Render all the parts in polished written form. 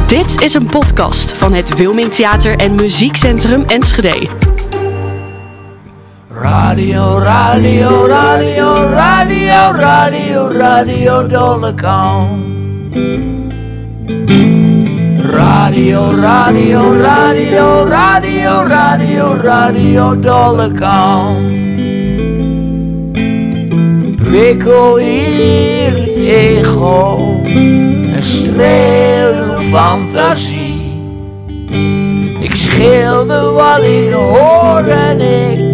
Dit is een podcast van het Wilming Theater en Muziekcentrum Enschede. Radio, radio, radio, radio, radio, radio Dollekamp. Radio, radio, radio, radio, radio, radio Dollekamp. Prikkel hier het ego en streel uw fantasie. Ik schilder wat ik hoor en ik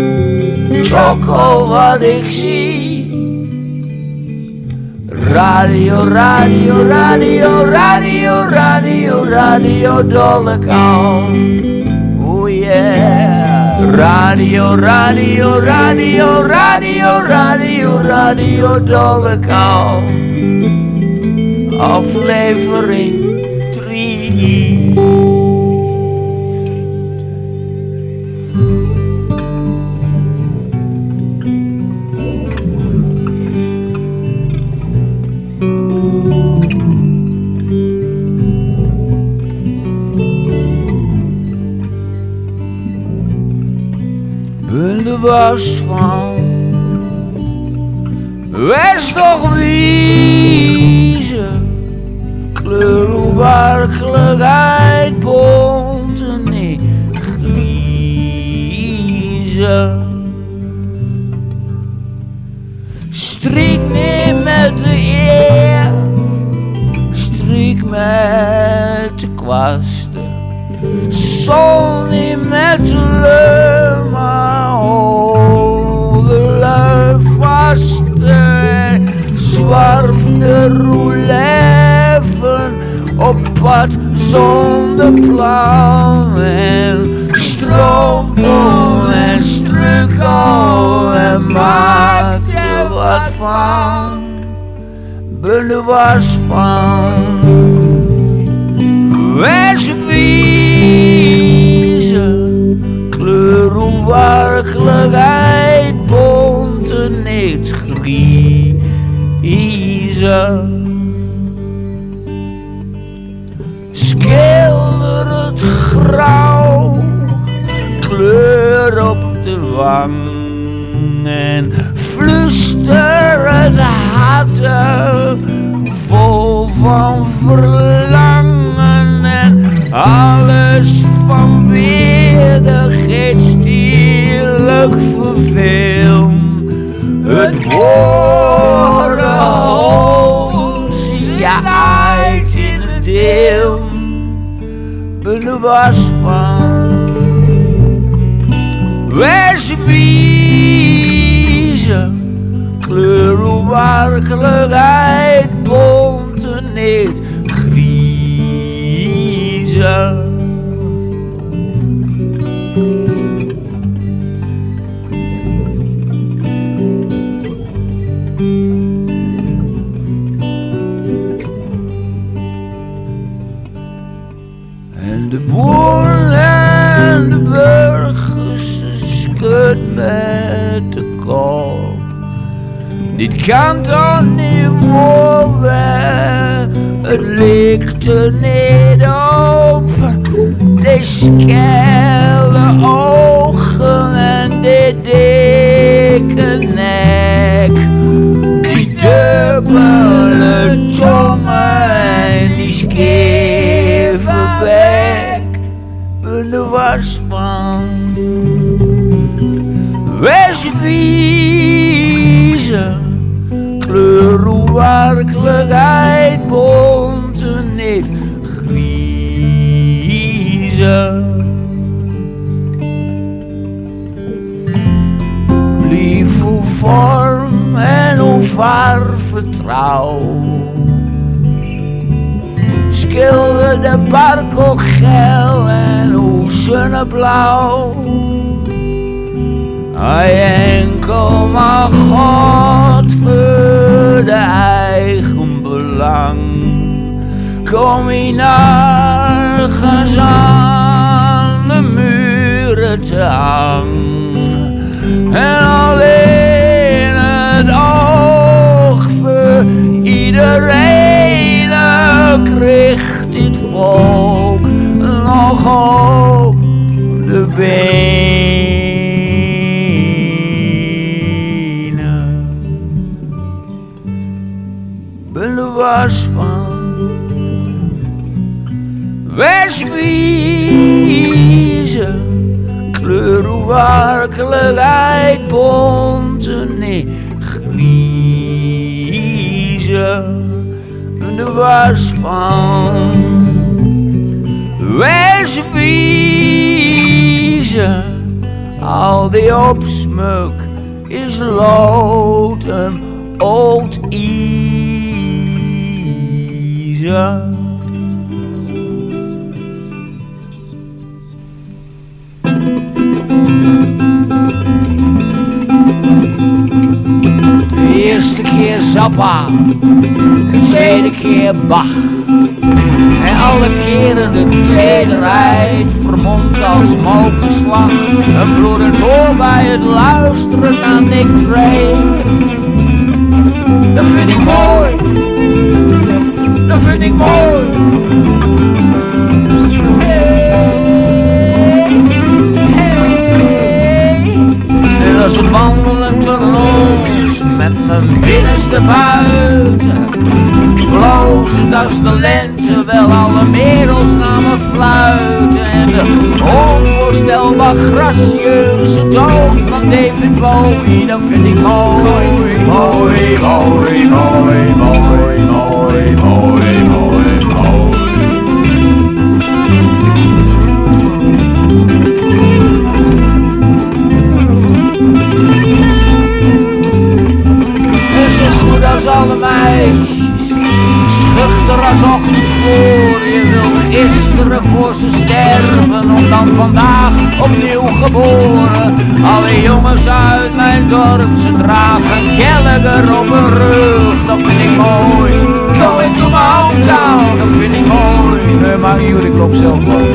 choco wat ik zie. Radio, radio, radio, radio, radio, radio Dollekamp. Oh yeah. Radio, radio, radio, radio, radio, radio Dollekamp. Aflevering 3. Ben de was van, wees toch wezen, kleur uw werkelijkheid bont en niet griezen. Strik niet met de eer, strik met de kwasten. Zon niet met de leur, maar hoge vaste. Zwarfde roeleven op pad zonder plan. En strompel en strukkel en maak er wat van. Ben er was van. Wees wezen, kleur uw werkelijkheid bont en niet griezen. Schilder het grauw, kleur op de wang en fluister het harte vol van verlangen en alles van weerdigheid stierlijk verveelt. Het woorden hoos je uit in het deel. Ben er was van. Wees wezen, kleur uw werkelijkheid bont en niet griezen. En de boeren en de burgers schud met de kop. Dit kan toch niet worden, het ligt er niet op. Die skelle ogen en die dikke nek. Die dubbele tongen en die scheve bek. Ben er was van. Wees wezen, kleur uw werkelijkheid bont en niet griezen. Lief uw vorm en uw vertrouw. Schilder de barkel geel en uw zonneblauw. Enkel maar God voor de eigen belang. Kom je nergens aan de muren te hangen. En alleen het oog voor iedereen ook richting dit volk nog op de benen. Ben er was van wegwezen, kleur hoe werkelijkheid bonte negriezen. En er was van wegwezen, al die opsmuk is lood en oud ijzer. De eerste keer Zappa, de tweede keer Bach. En alle keren de tederheid vermomd als mokerslag. Een bloedend oor bij het luisteren naar Nick Drake. Dat vind ik mooi, dat vind ik mooi. En als het wandelen tot ons met mijn binnenste buiten, blozend als de lente, wel alle merels naar me fluiten. En de onvoorstelbaar gracieuze dood van David Bowie, dat vind ik mooi. Mooi, mooi, mooi, mooi, mooi, mooi, mooi, mooi. Zo goed als alle meisjes, schuchter als ochtendglorie, wil gisteren voor ze sterven, om dan vandaag opnieuw geboren. Alle jongens uit mijn dorp, ze dragen Gallagher op hun rug, dat vind ik mooi. Going to my hometown, dat vind ik mooi. Maar hier, ik loop zelf wel.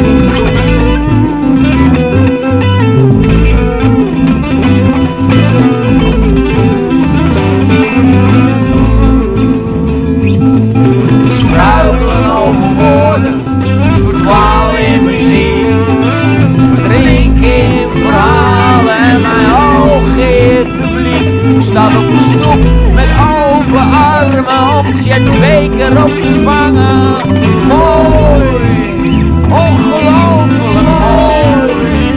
Struikelen over woorden, verdwalen in muziek, verdrinken in verhalen en mijn hooggeëerd publiek staat op de stoep met open armen om Chet Baker op te vangen. Mooi, ongelooflijk mooi.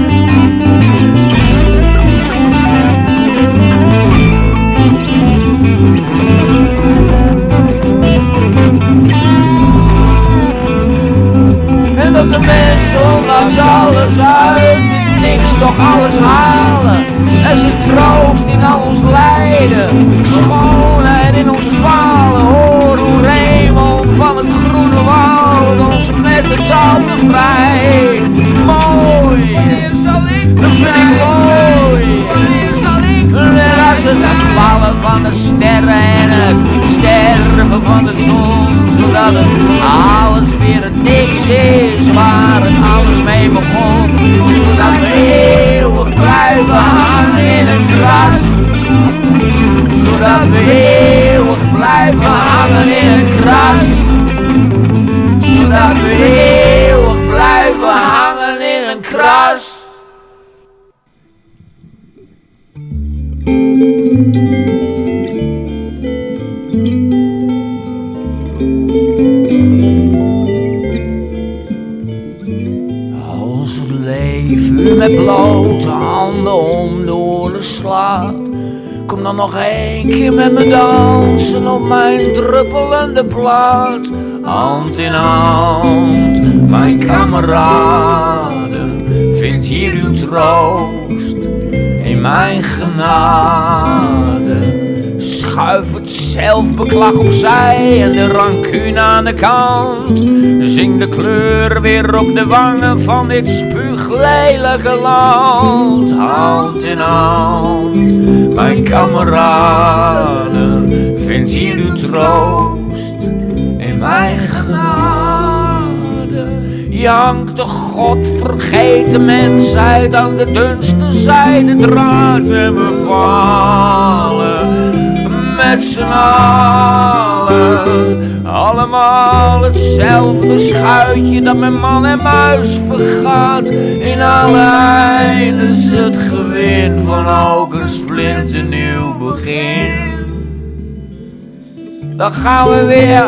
En dat de mensen ondanks alles uit het niks toch alles halen. En ze troost in al ons lijden, schoonheid in ons falen. Hoor hoe Raymond van het groene woud ons met de touw bevrijdt. Mooi, dat vind ik mooi. Net als het vallen van de sterren en het sterven van de zon, zodat het alles weer het niks is waar het alles mee begon. Zodat we eeuwig blijven hangen in het gras. Zodat we eeuwig blijven hangen in het gras. Zodat we eeuwig blijven hangen in het gras. Als het leven u met blote handen om de oren slaat, kom dan nog 1 keer met me dansen op mijn druppelende plaat. Hand in hand, mijn kameraden, vind hier uw troost in mijn genade. Schuif het zelfbeklag opzij en de rancune aan de kant. Zing de kleur weer op de wangen van dit spuuglelijke land. Hand in hand, mijn kameraden, vind hier uw troost in mijn genade. Jankt de godvergeten mensheid aan de dunste zijde draad en we vallen met z'n allen. Allemaal hetzelfde schuitje dat met man en muis vergaat. In alle eindes het gewin van ook een splinternieuw begin. Dan gaan we weer.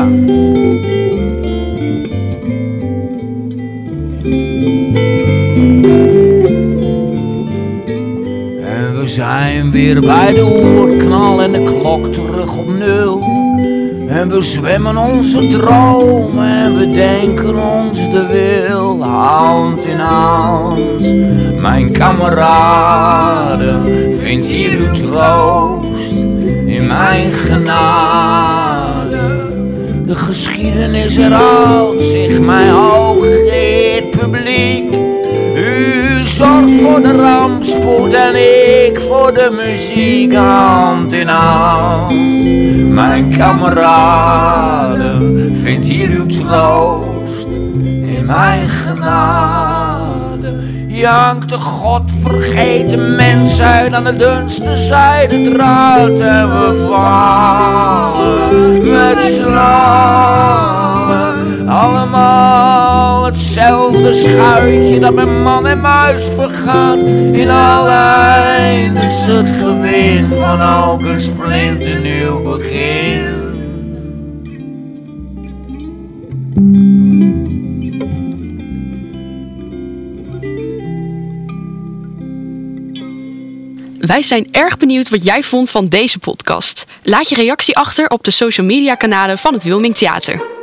En we zijn weer bij de oerknal en de klok terug op 0. En we zwemmen onze dromen en we denken ons de wil. Hand in hand, mijn kameraden, vind hier uw troost in mijn genade. De geschiedenis herhaalt zich, mijn hooggeëerd publiek. U zorgt voor de rampspoed en ik voor de muziek. Hand in hand, mijn kameraden, vind hier uw troost in mijn genade. Jankt de godvergeten mens uit aan de dunste zijdedraad. En we vallen met z'n allen. Allemaal hetzelfde schuitje dat met man en muis vergaat. In alle eindes het gewin van ook een splinternieuw begin. Wij zijn erg benieuwd wat jij vond van deze podcast. Laat je reactie achter op de social media kanalen van het Wilming Theater.